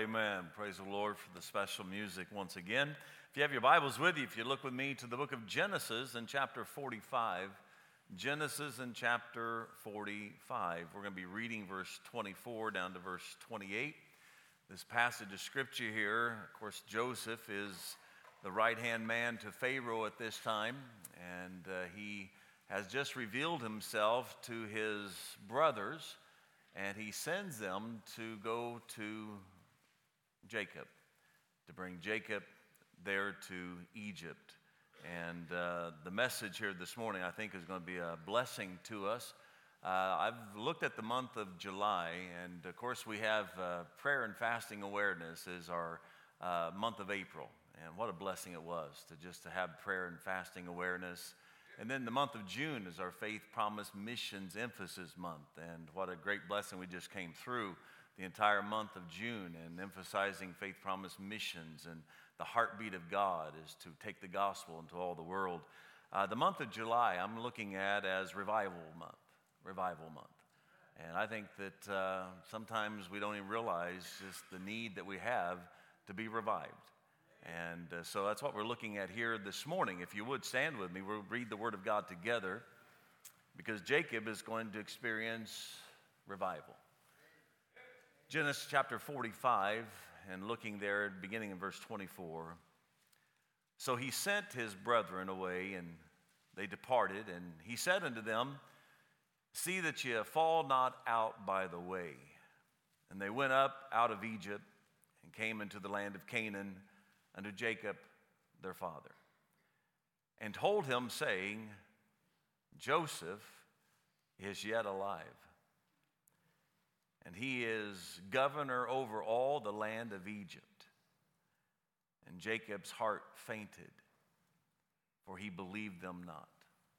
amen. Praise the Lord for the special music once again. If you have your Bibles with you, if you look with me to the book of Genesis in chapter 45, Genesis in chapter 45. We're going to be reading verse 24 down to verse 28. This passage of scripture here, of course, Joseph is the right-hand man to Pharaoh at this time, and he has just revealed himself to his brothers, and he sends them to go to Jacob, to bring Jacob there to Egypt. And the message here this morning, I think, is going to be a blessing to us. I've looked at the month of July, and of course we have prayer and fasting awareness is our month of April. And what a blessing it was to have prayer and fasting awareness. And then the month of June is our Faith Promise Missions Emphasis Month. And what a great blessing we just came through the entire month of June and emphasizing Faith Promise Missions. And the heartbeat of God is to take the gospel into all the world. The month of July I'm looking at as Revival Month. Revival Month. And I think that sometimes we don't even realize just the need that we have to be revived. And so that's what we're looking at here this morning. If you would stand with me, we'll read the Word of God together because Jacob is going to experience revival. Genesis chapter 45, and looking there, beginning in verse 24. So he sent his brethren away, and they departed, and he said unto them, See that ye fall not out by the way. And they went up out of Egypt and came into the land of Canaan unto Jacob their father, and told him, saying, Joseph is yet alive, and he is governor over all the land of Egypt. And Jacob's heart fainted, for he believed them not.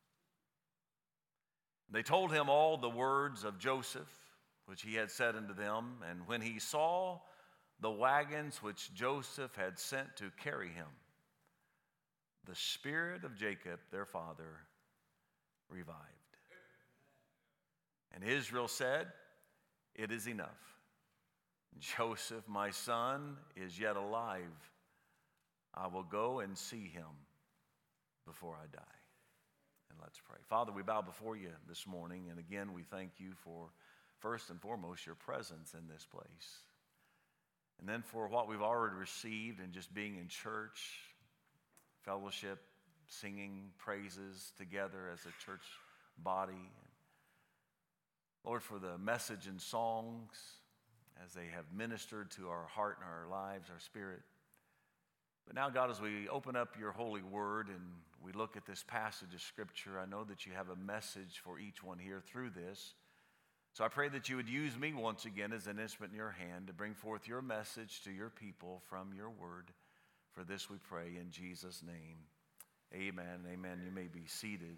They told him all the words of Joseph, which he had said unto them. And when he saw the wagons which Joseph had sent to carry him, the spirit of Jacob, their father, revived. And Israel said, It is enough. Joseph, my son, is yet alive. I will go and see him before I die. And let's pray. Father, we bow before you this morning, and again, we thank you for, first and foremost, your presence in this place. And then for what we've already received and just being in church, fellowship, singing praises together as a church body. Lord, for the message and songs as they have ministered to our heart and our lives, our spirit. But now, God, as we open up your holy word and we look at this passage of scripture, I know that you have a message for each one here through this. So I pray that you would use me once again as an instrument in your hand to bring forth your message to your people from your word. For this we pray in Jesus' name. Amen. Amen. You may be seated.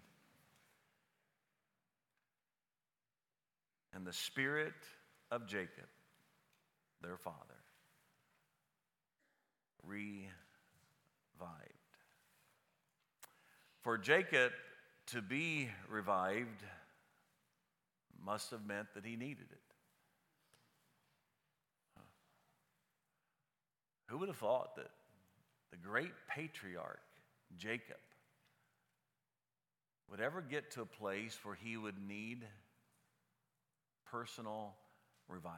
And the spirit of Jacob, their father, revived. For Jacob to be revived must have meant that he needed it. Who would have thought that the great patriarch, Jacob, would ever get to a place where he would need personal revival?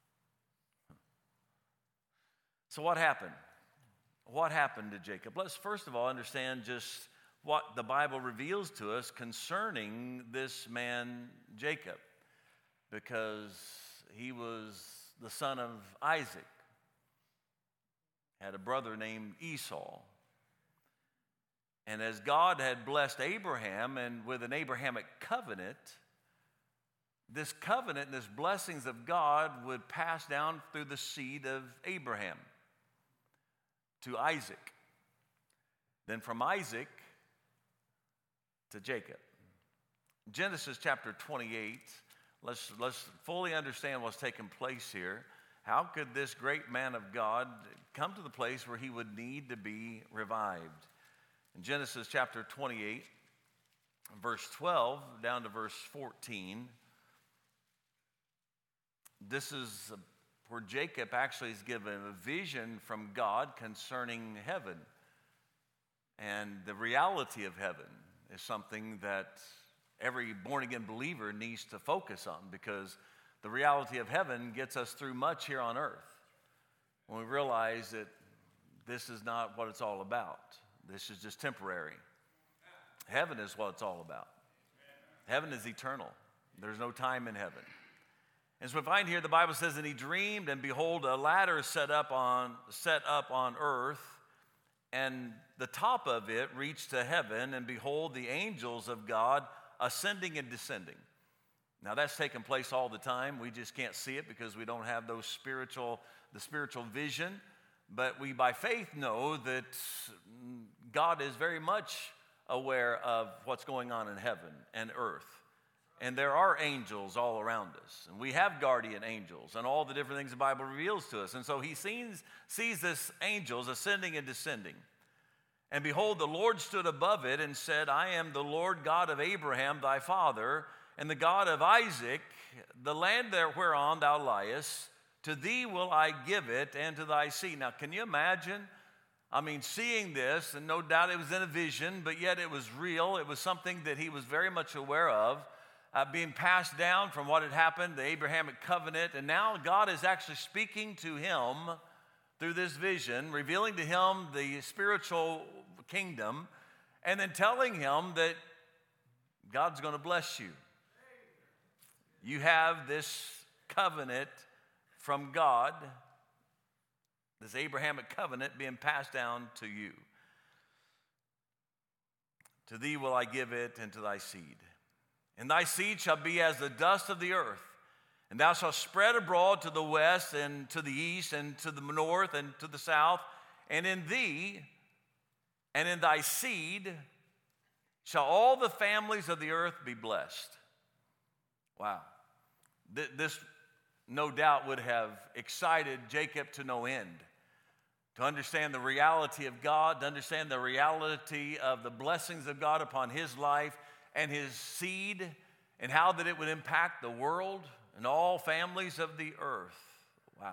So what happened? What happened to Jacob? Let's first of all understand just what the Bible reveals to us concerning this man, Jacob, because he was the son of Isaac, had a brother named Esau. And as God had blessed Abraham and with an Abrahamic covenant, this covenant and this blessings of God would pass down through the seed of Abraham to Isaac. Then from Isaac to Jacob. Genesis chapter 28, let's fully understand what's taking place here. How could this great man of God come to the place where he would need to be revived? In Genesis chapter 28, verse 12 down to verse 14, this is where Jacob actually is given a vision from God concerning heaven. And the reality of heaven is something that every born-again believer needs to focus on, because the reality of heaven gets us through much here on earth. When we realize that this is not what it's all about. This is just temporary. Heaven is what it's all about. Heaven is eternal. There's no time in heaven. And so we find here the Bible says, and he dreamed, and behold, a ladder set up on earth, and the top of it reached to heaven, and behold, the angels of God ascending and descending. Now that's taking place all the time. We just can't see it because we don't have the spiritual vision. But we by faith know that God is very much aware of what's going on in heaven and earth. And there are angels all around us. And we have guardian angels and all the different things the Bible reveals to us. And so he sees this angels ascending and descending. And behold, the Lord stood above it and said, I am the Lord God of Abraham thy father, and the God of Isaac. The land there whereon thou liest, to thee will I give it, and to thy seed. Now, can you imagine? I mean, seeing this, and no doubt it was in a vision, but yet it was real. It was something that he was very much aware of, being passed down from what had happened, the Abrahamic covenant. And now God is actually speaking to him through this vision, revealing to him the spiritual kingdom, and then telling him that God's going to bless you. You have this covenant from God, this Abrahamic covenant being passed down to you. To thee will I give it, and to thy seed. And thy seed shall be as the dust of the earth, and thou shalt spread abroad to the west, and to the east, and to the north, and to the south. And in thee, and in thy seed, shall all the families of the earth be blessed. Wow. This, no doubt, would have excited Jacob to no end. To understand the reality of God, to understand the reality of the blessings of God upon his life and his seed, and how that it would impact the world and all families of the earth. Wow.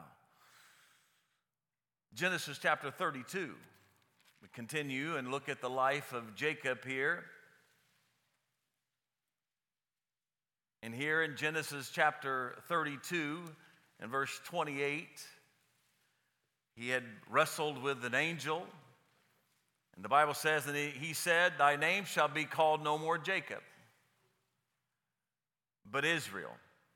Genesis chapter 32. We continue and look at the life of Jacob here. And here in Genesis chapter 32 and verse 28, he had wrestled with an angel. And the Bible says, and he said, thy name shall be called no more Jacob, but Israel.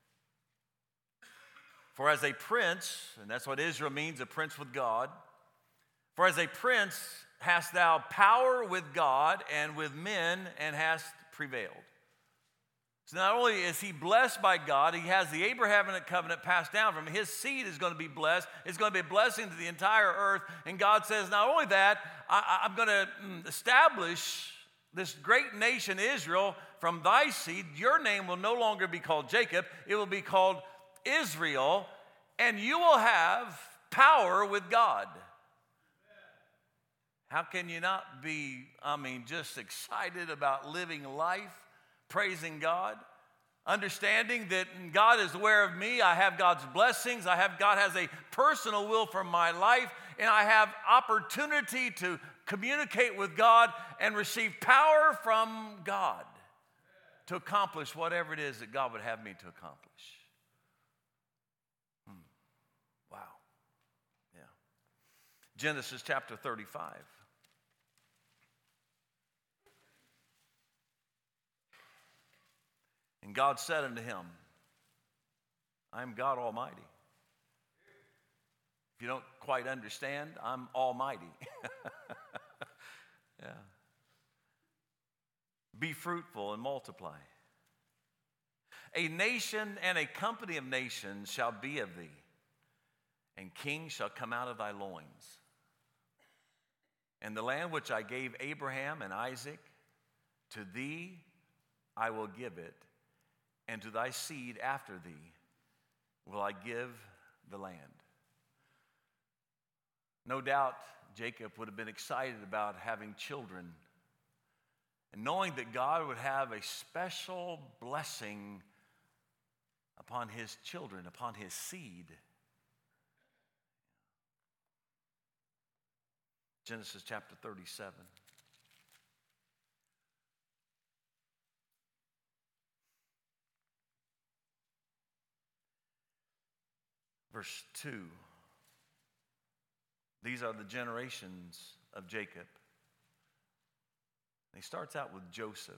For as a prince, and that's what Israel means, a prince with God. For as a prince hast thou power with God and with men, and hast prevailed. So not only is he blessed by God, he has the Abrahamic covenant passed down from him. His seed is going to be blessed. It's going to be a blessing to the entire earth. And God says, not only that, I'm going to establish this great nation Israel from thy seed. Your name will no longer be called Jacob. It will be called Israel. And you will have power with God. How can you not be, just excited about living life? Praising God, understanding that God is aware of me. I have God's blessings. God has a personal will for my life, and I have opportunity to communicate with God and receive power from God to accomplish whatever it is that God would have me to accomplish. Wow. Yeah. Genesis chapter 35. And God said unto him, I am God Almighty. If you don't quite understand, I'm Almighty. Yeah. Be fruitful and multiply. A nation and a company of nations shall be of thee, and kings shall come out of thy loins. And the land which I gave Abraham and Isaac, to thee I will give it, and to thy seed after thee will I give the land. No doubt Jacob would have been excited about having children and knowing that God would have a special blessing upon his children, upon his seed. Genesis chapter 37. Verse 2. These are the generations of Jacob. He starts out with Joseph.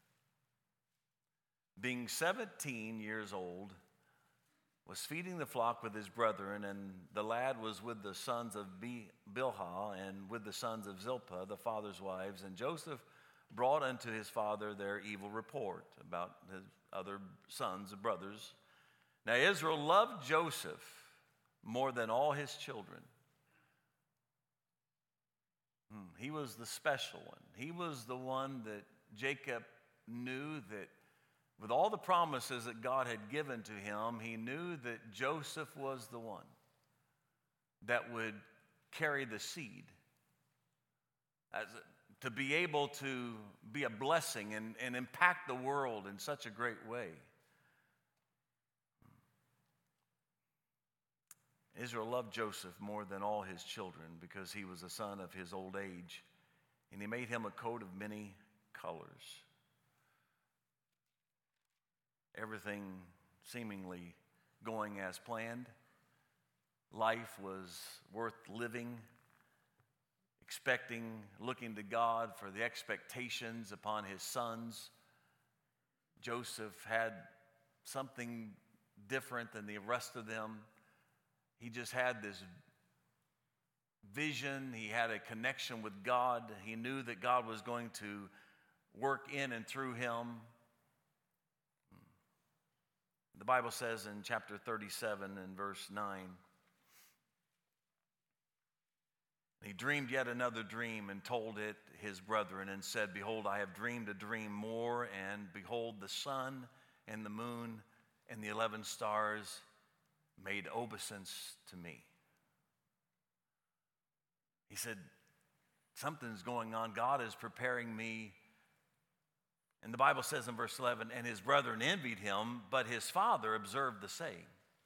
Being 17 years old, was feeding the flock with his brethren, and the lad was with the sons of Bilhah and with the sons of Zilpah, the father's wives. And Joseph brought unto his father their evil report about his other sons and brothers. Now Israel loved Joseph more than all his children. He was the special one. He was the one that Jacob knew that with all the promises that God had given to him, he knew that Joseph was the one that would carry the seed to be able to be a blessing and impact the world in such a great way. Israel loved Joseph more than all his children because he was a son of his old age, and he made him a coat of many colors. Everything seemingly going as planned. Life was worth living, looking to God for the expectations upon his sons. Joseph had something different than the rest of them. He just had this vision. He had a connection with God. He knew that God was going to work in and through him. The Bible says in chapter 37 and verse 9, he dreamed yet another dream and told it his brethren and said, Behold, I have dreamed a dream more, and behold, the sun and the moon and the 11 stars made obeisance to me. He said, something's going on. God is preparing me. And the Bible says in verse 11, and his brethren envied him, but his father observed the saying.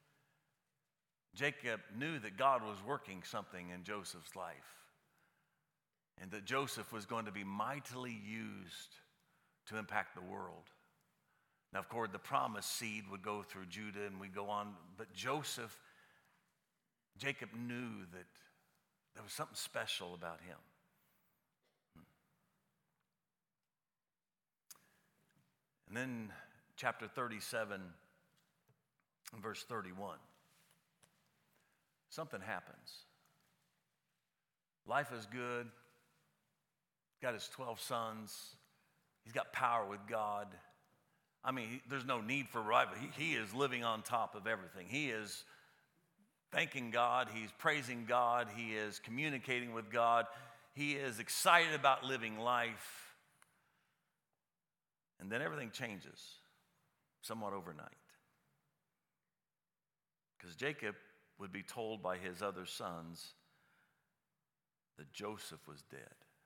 Jacob knew that God was working something in Joseph's life, and that Joseph was going to be mightily used to impact the world. Now, of course, the promised seed would go through Judah, and we go on, but Jacob knew that there was something special about him. And then chapter 37 and verse 31. Something happens. Life is good. He's got his 12 sons. He's got power with God. I mean, there's no need for rival. He is living on top of everything. He is thanking God. He's praising God. He is communicating with God. He is excited about living life. And then everything changes somewhat overnight. Because Jacob would be told by his other sons that Joseph was dead.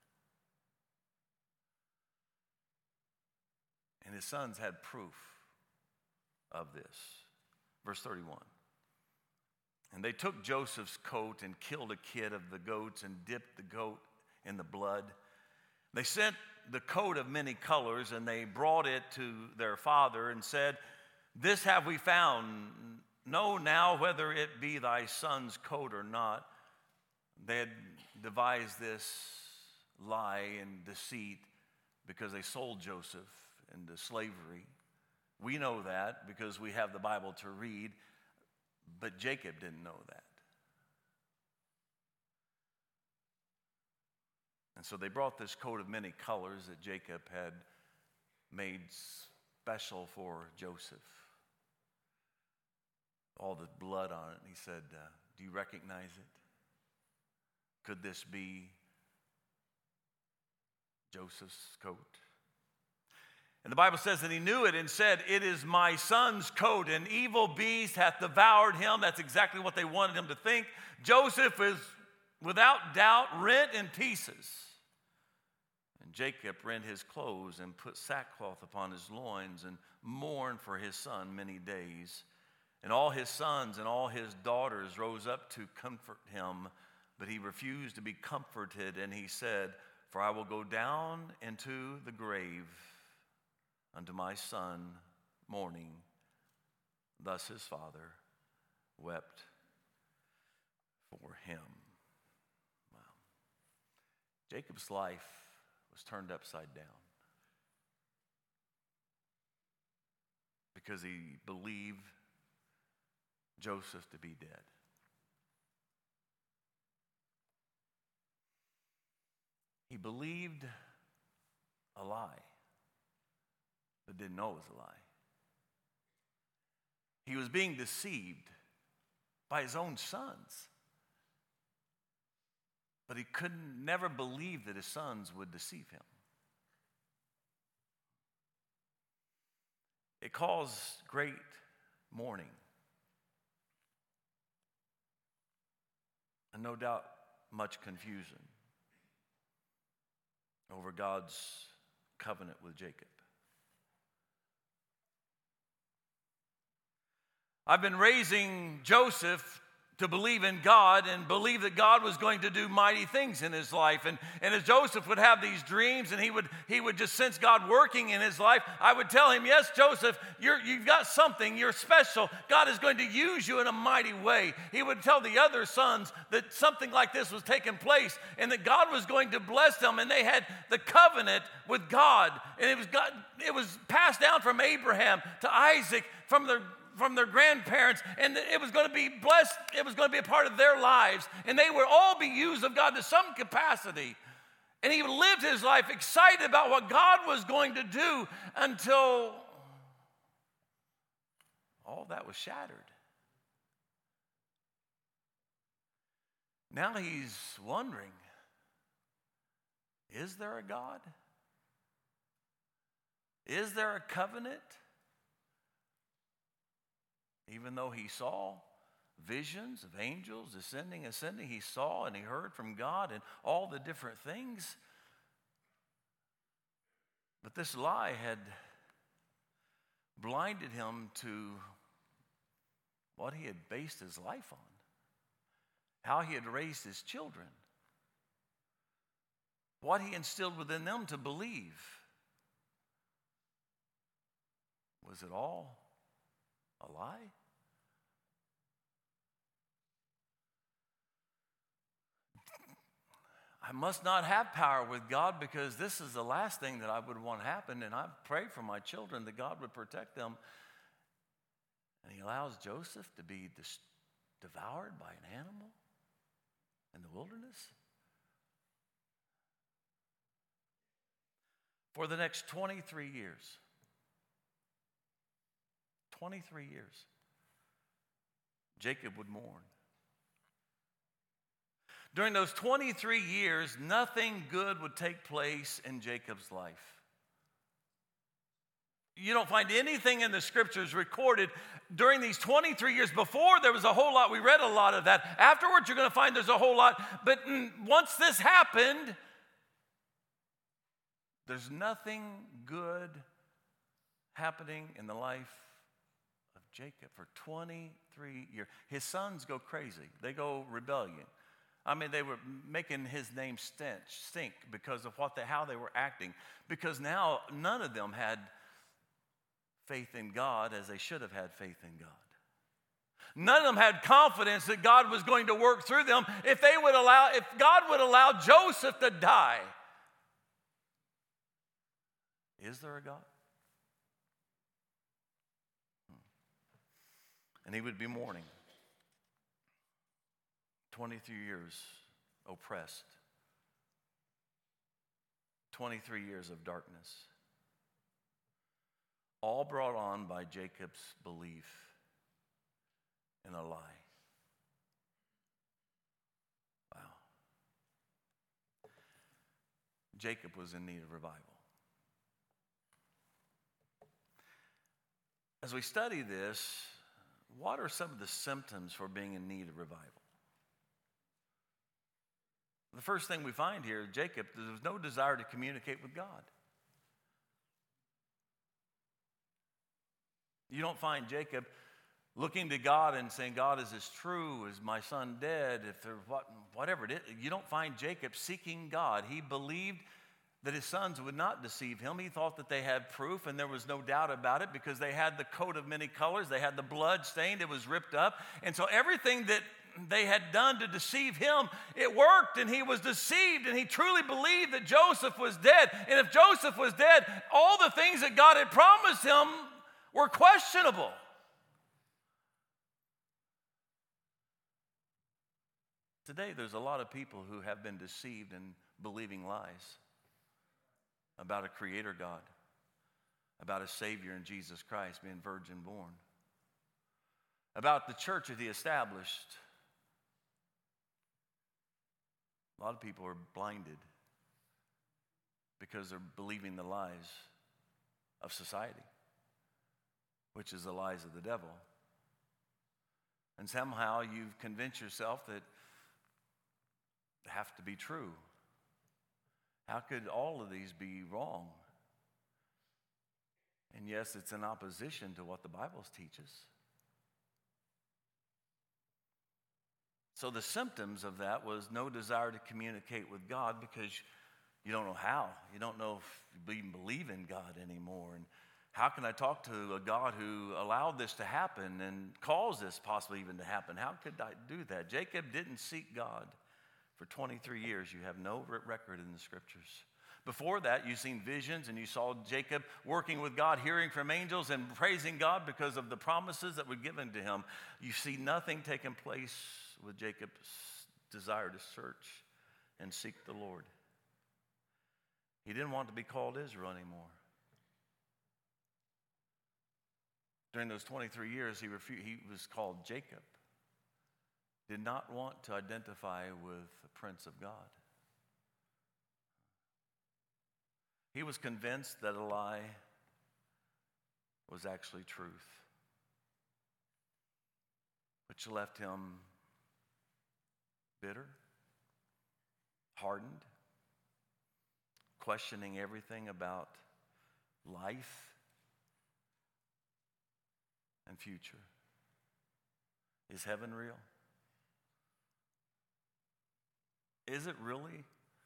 And his sons had proof of this. Verse 31. And they took Joseph's coat and killed a kid of the goats and dipped the goat in the blood. They sent the coat of many colors, and they brought it to their father and said, This have we found. Know now whether it be thy son's coat or not. They had devised this lie and deceit because they sold Joseph into slavery. We know that because we have the Bible to read, but Jacob didn't know that. And so they brought this coat of many colors that Jacob had made special for Joseph. All the blood on it. And he said, do you recognize it? Could this be Joseph's coat? And the Bible says that he knew it and said, It is my son's coat. An evil beast hath devoured him. That's exactly what they wanted him to think. Joseph is without doubt rent in pieces. And Jacob rent his clothes and put sackcloth upon his loins and mourned for his son many days. And all his sons and all his daughters rose up to comfort him, But he refused to be comforted, and he said, "For I will go down into the grave unto my son mourning." Thus his father wept for him. Wow. Jacob's life was turned upside down because he believed Joseph to be dead. He believed a lie, but didn't know it was a lie. He was being deceived by his own sons, but he could never believe that his sons would deceive him. It caused great mourning, and no doubt much confusion over God's covenant with Jacob. I've been raising Joseph to believe in God and believe that God was going to do mighty things in his life. And as Joseph would have these dreams and he would just sense God working in his life, I would tell him, "Yes, Joseph, you've got something. You're special. God is going to use you in a mighty way." He would tell the other sons that something like this was taking place and that God was going to bless them. And they had the covenant with God. And it was passed down from Abraham to Isaac, from their grandparents, and it was going to be blessed. It was going to be a part of their lives, and they would all be used of God to some capacity. And he lived his life excited about what God was going to do until all that was shattered. Now he's wondering, is there a God? Is there a covenant? Even though he saw visions of angels ascending, he saw and he heard from God and all the different things. But this lie had blinded him to what he had based his life on, how he had raised his children, what he instilled within them to believe. Was it all a lie? I must not have power with God because this is the last thing that I would want to happen. And I've prayed for my children that God would protect them. And he allows Joseph to be devoured by an animal in the wilderness. For the next 23 years, 23 years, Jacob would mourn. During those 23 years, nothing good would take place in Jacob's life. You don't find anything in the scriptures recorded during these 23 years. Before, there was a whole lot. We read a lot of that. Afterwards, you're going to find there's a whole lot. But once this happened, there's nothing good happening in the life of Jacob for 23 years. His sons go crazy. They go rebellion. I mean, they were making his name stink because of how they were acting. Because now none of them had faith in God as they should have had faith in God. None of them had confidence that God was going to work through them if God would allow Joseph to die. Is there a God? And he would be mourning. 23 years oppressed. 23 years of darkness. All brought on by Jacob's belief in a lie. Wow. Jacob was in need of revival. As we study this, what are some of the symptoms for being in need of revival? The first thing we find here, Jacob, there was no desire to communicate with God. You don't find Jacob looking to God and saying, God, is this true? Is my son dead? If there, whatever it is, you don't find Jacob seeking God. He believed that his sons would not deceive him. He thought that they had proof, and there was no doubt about it because they had the coat of many colors. They had the blood stained. It was ripped up. And so everything that they had done to deceive him, it worked, and he was deceived, and he truly believed that Joseph was dead. And if Joseph was dead, all the things that God had promised him were questionable. Today, there's a lot of people who have been deceived in believing lies about a creator God, about a Savior in Jesus Christ being virgin born, about the church that he established. A lot of people are blinded because they're believing the lies of society, which is the lies of the devil. And somehow you've convinced yourself that they have to be true. How could all of these be wrong? And yes, it's in opposition to what the Bible teaches. So the symptoms of that was no desire to communicate with God because you don't know how. You don't know if you even believe in God anymore. And how can I talk to a God who allowed this to happen and caused this possibly even to happen? How could I do that? Jacob didn't seek God for 23 years. You have no record in the scriptures. Before that, you've seen visions and you saw Jacob working with God, hearing from angels and praising God because of the promises that were given to him. You see nothing taking place with Jacob's desire to search and seek the Lord. He didn't want to be called Israel anymore. During those 23 years, he was called Jacob. Did not want to identify with the Prince of God. He was convinced that a lie was actually truth, which left him bitter, hardened, questioning everything about life and future. Is heaven real? Is it really?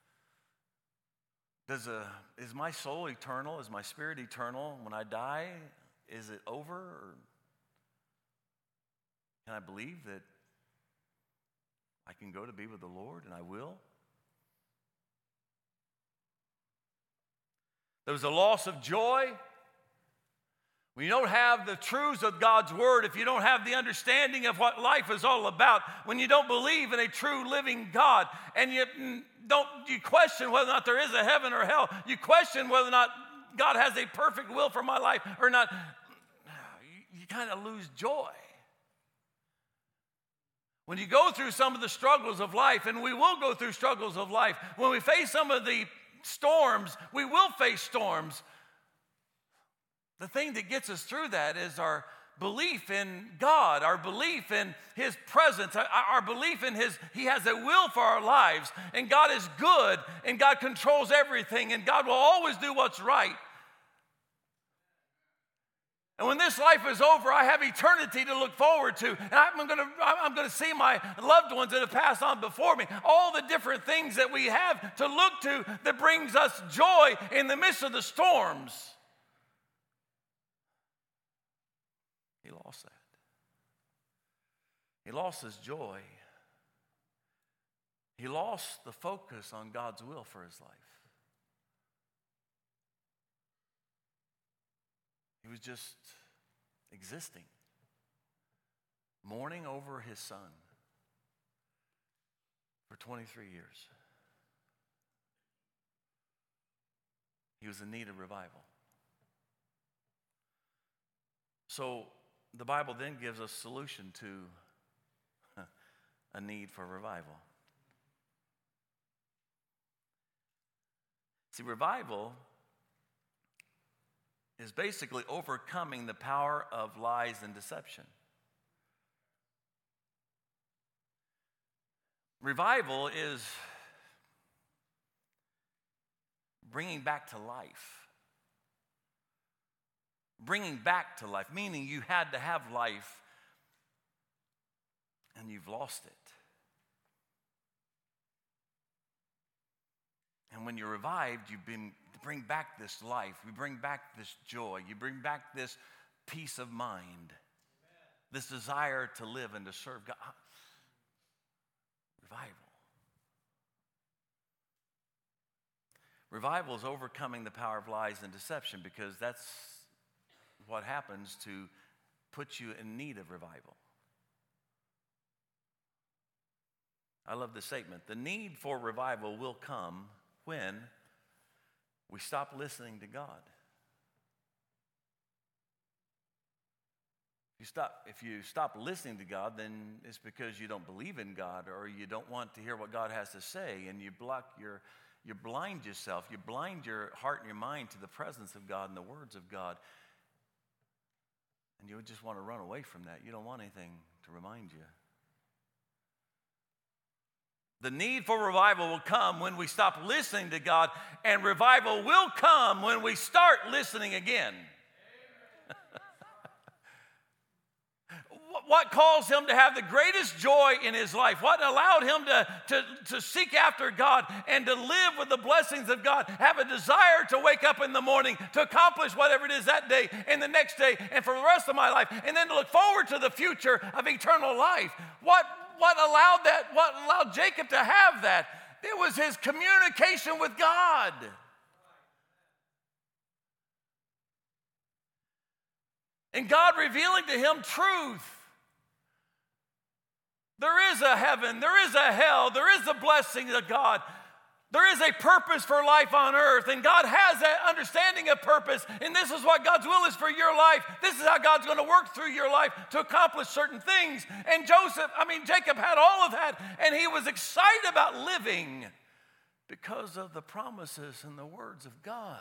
Is my soul eternal? Is my spirit eternal? When I die, is it over? Or can I believe that I can go to be with the Lord, and I will? There was a loss of joy. When you don't have the truths of God's word, if you don't have the understanding of what life is all about, when you don't believe in a true living God, and you question whether or not there is a heaven or hell, you question whether or not God has a perfect will for my life or not, you kind of lose joy. When you go through some of the struggles of life, and we will go through struggles of life, when we face some of the storms, we will face storms. The thing that gets us through that is our belief in God, our belief in His presence, our belief in He has a will for our lives, and God is good, and God controls everything, and God will always do what's right. And when this life is over, I have eternity to look forward to, and I'm going to see my loved ones that have passed on before me, all the different things that we have to look to that brings us joy in the midst of the storms. He lost that. He lost his joy. He lost the focus on God's will for his life. He was just existing, mourning over his son for 23 years. He was in need of revival. So the Bible then gives us a solution to a need for revival. See, revival is basically overcoming the power of lies and deception. Revival is bringing back to life. Bringing back to life, meaning you had to have life and you've lost it. And when you're revived, you bring back this life. You bring back this joy. You bring back this peace of mind, this desire to live and to serve God. Revival. Revival is overcoming the power of lies and deception, because that's what happens to put you in need of revival. I love this statement. The need for revival will come when we stop listening to God. If you stop listening to God, then it's because you don't believe in God, or you don't want to hear what God has to say, and you blind yourself. You blind your heart and your mind to the presence of God and the words of God. And you would just want to run away from that. You don't want anything to remind you. The need for revival will come when we stop listening to God, and revival will come when we start listening again. What caused him to have the greatest joy in his life? What allowed him to seek after God and to live with the blessings of God, have a desire to wake up in the morning, to accomplish whatever it is that day and the next day and for the rest of my life, and then to look forward to the future of eternal life? What allowed that? What allowed Jacob to have that? It was his communication with God. And God revealing to him truth. There is a heaven, there is a hell, there is a blessing of God. There is a purpose for life on earth, and God has that understanding of purpose, and this is what God's will is for your life. This is how God's going to work through your life to accomplish certain things. And Jacob had all of that, and he was excited about living because of the promises and the words of God.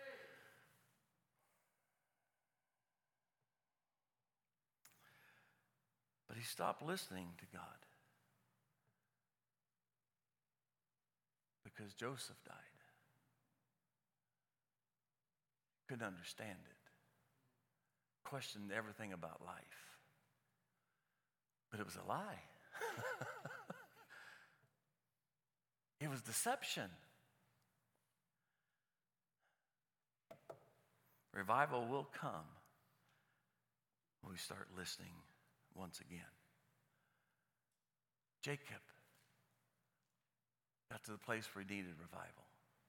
But he stopped listening to God because Joseph died. Couldn't understand it. Questioned everything about life. But it was a lie. It was deception. Revival will come when we start listening once again. Jacob got to the place where he needed revival.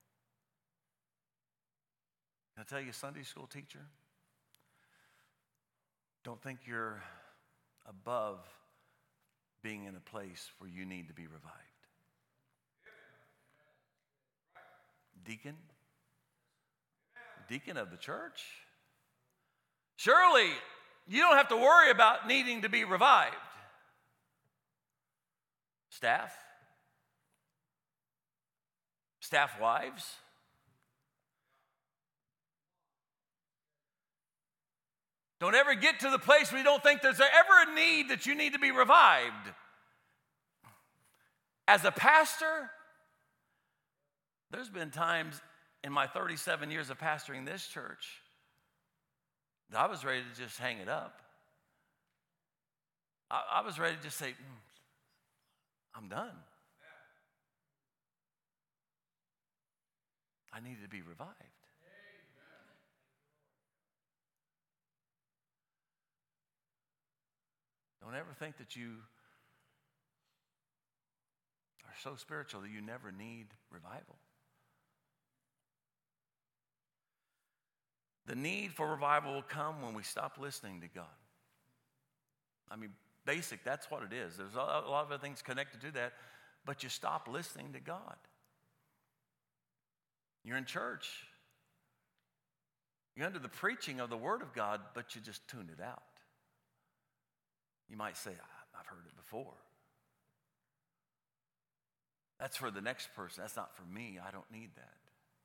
Can I tell you, Sunday school teacher, don't think you're above being in a place where you need to be revived. Deacon of the church, surely you don't have to worry about needing to be revived. Staff wives, don't ever get to the place where you don't think there's ever a need that you need to be revived. As a pastor, there's been times in my 37 years of pastoring this church that I was ready to just hang it up. I was ready to just say, I'm done. I needed to be revived. Don't ever think that you are so spiritual that you never need revival. The need for revival will come when we stop listening to God. I mean, basic, that's what it is. There's a lot of other things connected to that, but you stop listening to God. You're in church. You're under the preaching of the Word of God, but you just tune it out. You might say, I've heard it before. That's for the next person. That's not for me. I don't need that.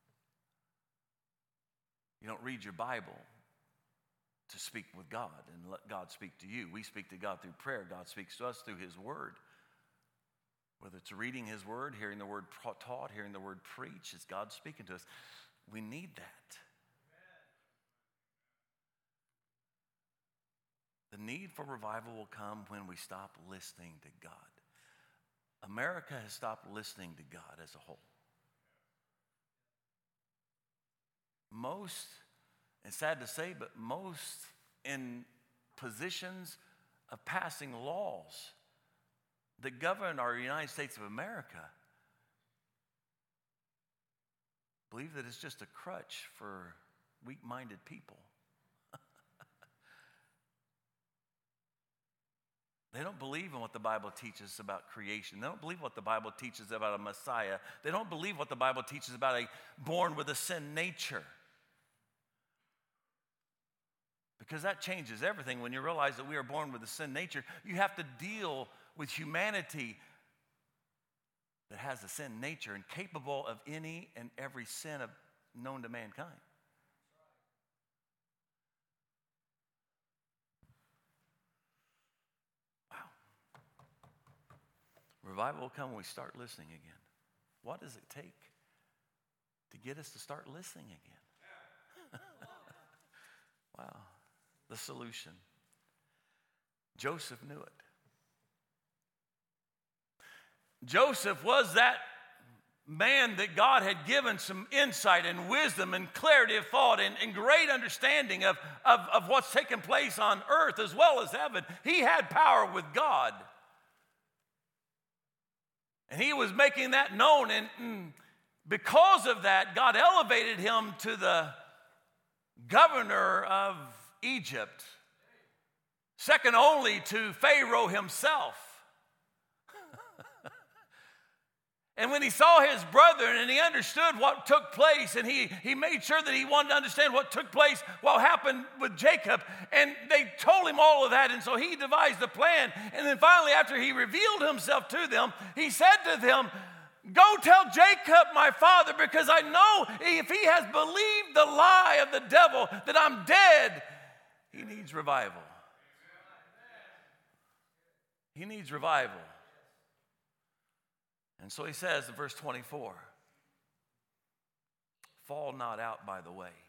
You don't read your Bible to speak with God and let God speak to you. We speak to God through prayer. God speaks to us through His Word. Whether it's reading His Word, hearing the Word taught, hearing the Word preached, it's God speaking to us. We need that. The need for revival will come when we stop listening to God. America has stopped listening to God as a whole. Most, it's sad to say, but most in positions of passing laws that govern our United States of America believe that it's just a crutch for weak-minded people. They don't believe in what the Bible teaches about creation. They don't believe what the Bible teaches about a Messiah. They don't believe what the Bible teaches about a born with a sin nature. Because that changes everything. When you realize that we are born with a sin nature, you have to deal with humanity that has a sin nature and capable of any and every sin known to mankind. Revival will come when we start listening again. What does it take to get us to start listening again? Wow. The solution. Joseph knew it. Joseph was that man that God had given some insight and wisdom and clarity of thought and great understanding of what's taking place on earth as well as heaven. He had power with God. And he was making that known, and because of that, God elevated him to the governor of Egypt, second only to Pharaoh himself. And when he saw his brethren and he understood what took place, and he made sure that he wanted to understand what took place, what happened with Jacob, and they told him all of that, and so he devised a plan. And then finally, after he revealed himself to them, he said to them, "Go tell Jacob, my father, because I know if he has believed the lie of the devil that I'm dead, he needs revival." He needs revival. And so he says in verse 24, "Fall not out by the way."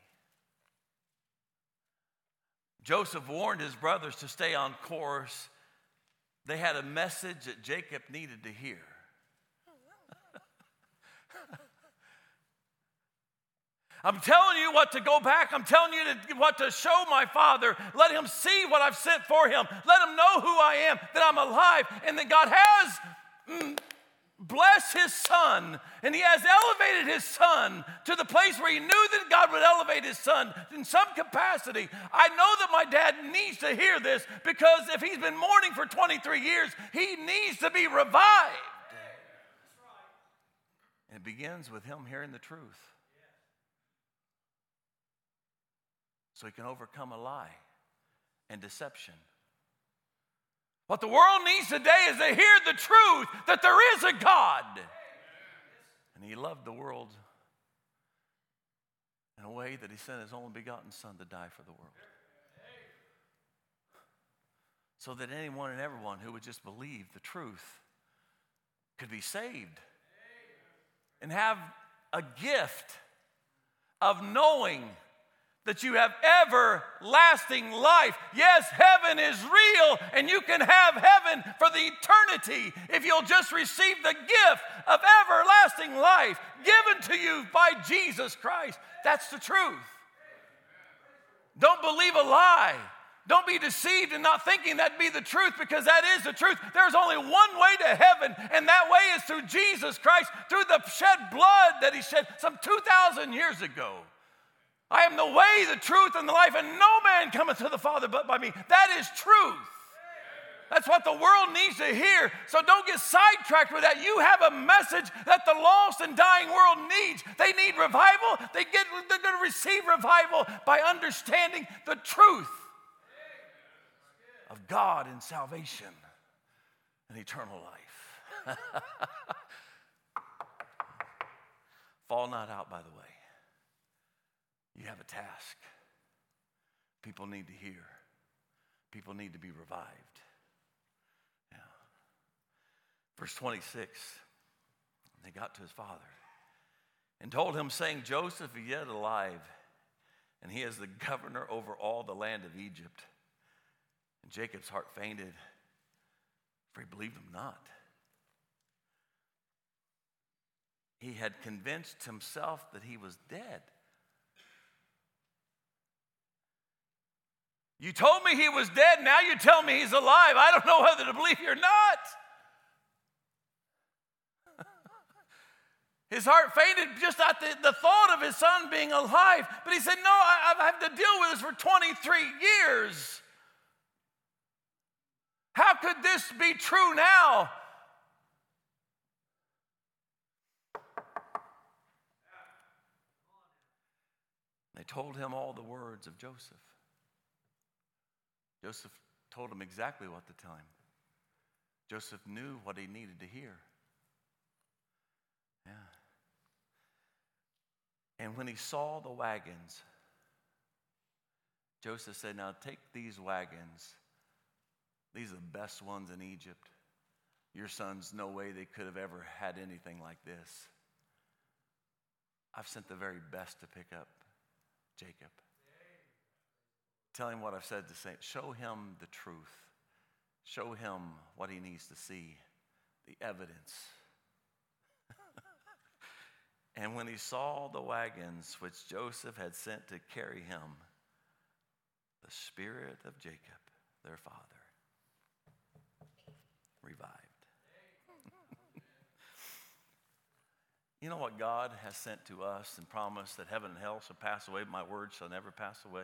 Joseph warned his brothers to stay on course. They had a message that Jacob needed to hear. I'm telling you what to go back. I'm telling you what to show my father. Let him see what I've sent for him. Let him know who I am, that I'm alive, and that God has blessed his son, and he has elevated his son to the place where he knew that God would elevate his son in some capacity. I know that my dad needs to hear this, because if he's been mourning for 23 years, he needs to be revived. And it begins with him hearing the truth, so he can overcome a lie and deception. What the world needs today is to hear the truth that there is a God. And he loved the world in a way that he sent his only begotten son to die for the world. So that anyone and everyone who would just believe the truth could be saved and have a gift of knowing that you have everlasting life. Yes, heaven is real, and you can have heaven for the eternity if you'll just receive the gift of everlasting life given to you by Jesus Christ. That's the truth. Don't believe a lie. Don't be deceived in not thinking that be the truth, because that is the truth. There's only one way to heaven, and that way is through Jesus Christ, through the shed blood that he shed some 2,000 years ago. I am the way, the truth, and the life, and no man cometh to the Father but by me. That is truth. That's what the world needs to hear. So don't get sidetracked with that. You have a message that the lost and dying world needs. They need revival. They're going to receive revival by understanding the truth of God and salvation and eternal life. Fall not out by the way. You have a task. People need to hear. People need to be revived. Yeah. Verse 26, they got to his father and told him, saying, "Joseph is yet alive, and he is the governor over all the land of Egypt." And Jacob's heart fainted, for he believed him not. He had convinced himself that he was dead. You told me he was dead, now you tell me he's alive. I don't know whether to believe you or not. His heart fainted just at the thought of his son being alive. But he said, no, I've had to deal with this for 23 years. How could this be true now? They told him all the words of Joseph. Joseph told him exactly what to tell him. Joseph knew what he needed to hear. Yeah. And when he saw the wagons, Joseph said, now take these wagons. These are the best ones in Egypt. Your sons, no way they could have ever had anything like this. I've sent the very best to pick up Jacob. Tell him what I've said to say. Show him the truth. Show him what he needs to see, the evidence. And when he saw the wagons which Joseph had sent to carry him, the spirit of Jacob, their father, revived. You know what God has sent to us and promised that heaven and hell shall pass away, but my word shall never pass away?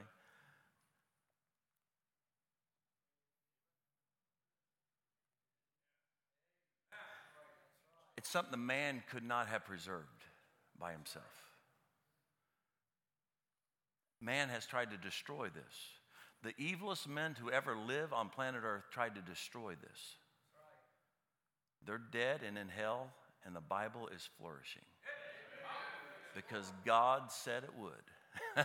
It's something the man could not have preserved by himself. Man has tried to destroy this. The evilest men to ever live on planet Earth tried to destroy this. They're dead and in hell, and the Bible is flourishing. Because God said it would.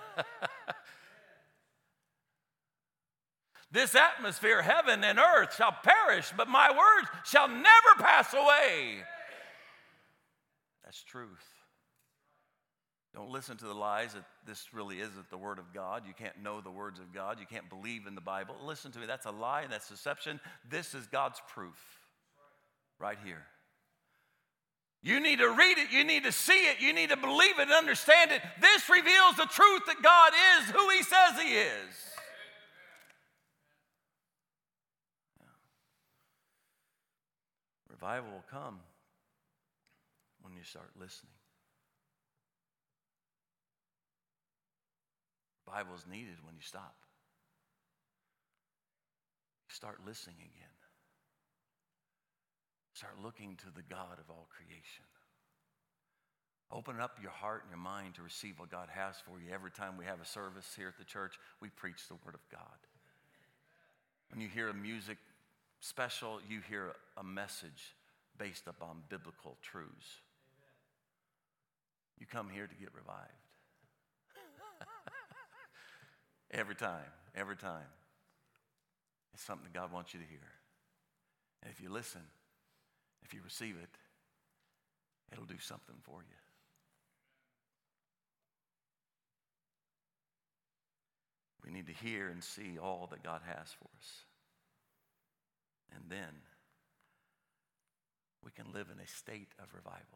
This atmosphere, heaven and earth, shall perish, but my words shall never pass away. That's truth. Don't listen to the lies that this really isn't the Word of God. You can't know the words of God. You can't believe in the Bible. Listen to me. That's a lie and that's deception. This is God's proof right here. You need to read it. You need to see it. You need to believe it and understand it. This reveals the truth that God is who He says He is. Revival will come when you start listening. Revival is needed when you stop. Start listening again. Start looking to the God of all creation. Open up your heart and your mind to receive what God has for you. Every time we have a service here at the church, we preach the Word of God. When you hear a music special, you hear a message based upon biblical truths. You come here to get revived. Every time. It's something that God wants you to hear. And if you listen, if you receive it, it'll do something for you. We need to hear and see all that God has for us. And then we can live in a state of revival.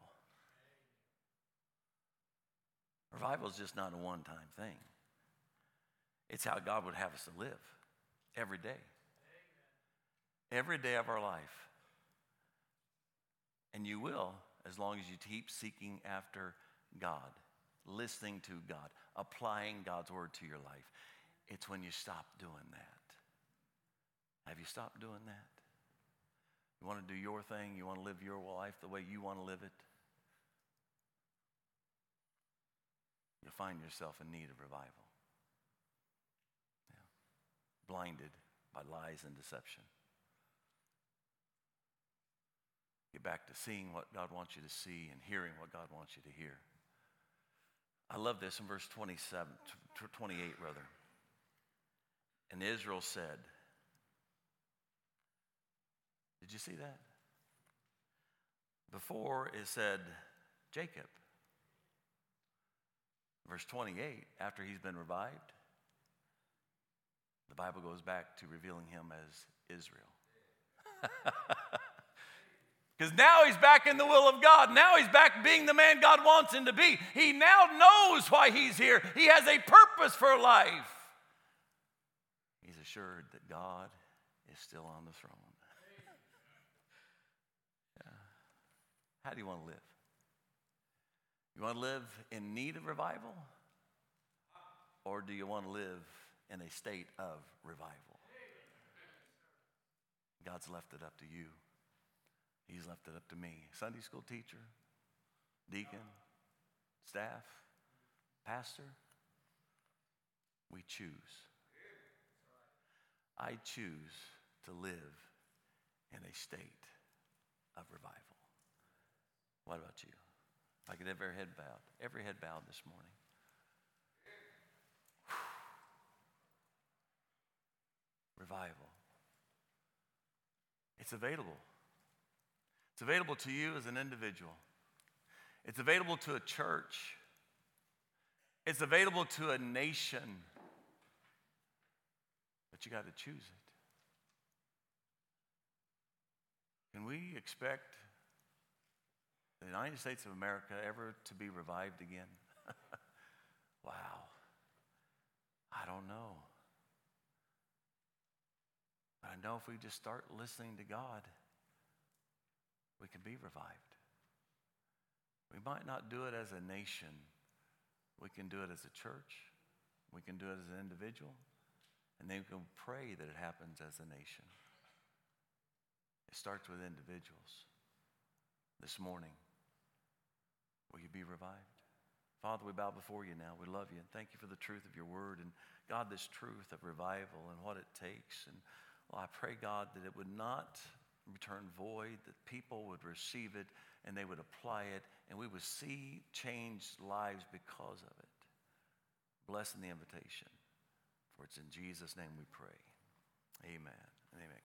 Revival is just not a one-time thing. It's how God would have us to live every day. Every day of our life. And you will, as long as you keep seeking after God, listening to God, applying God's word to your life. It's when you stop doing that. Have you stopped doing that? You want to do your thing? You want to live your life the way you want to live it? You'll find yourself in need of revival. Blinded by lies and deception. Get back to seeing what God wants you to see and hearing what God wants you to hear. I love this in verse 28 rather. And Israel said, did you see that? Before it said Jacob. Verse 28, after he's been revived, The Bible goes back to revealing him as Israel. Because now he's back in the will of God. Now he's back being the man God wants him to be. He now knows why he's here. He has a purpose for life. He's assured that God is still on the throne. Yeah. How do you want to live? You want to live in need of revival? Or do you want to live in a state of revival? God's left it up to you. He's left it up to me. Sunday school teacher, deacon, staff, pastor. We choose. I choose to live in a state of revival. What about you? If I could have every head bowed this morning. Revival. It's available. It's available to you as an individual. It's available to a church. It's available to a nation. But you got to choose it. Can we expect the United States of America ever to be revived again? Wow. I don't know. But I know if we just start listening to God, we can be revived. We might not do it as a nation. We can do it as a church. We can do it as an individual. And then we can pray that it happens as a nation. It starts with individuals. This morning, will you be revived? Father, we bow before you now. We love you and thank you for the truth of your word. And God, this truth of revival and what it takes. And well, I pray, God, that it would not return void, that people would receive it and they would apply it, and we would see changed lives because of it. Bless in the invitation. For it's in Jesus' name we pray. Amen and amen.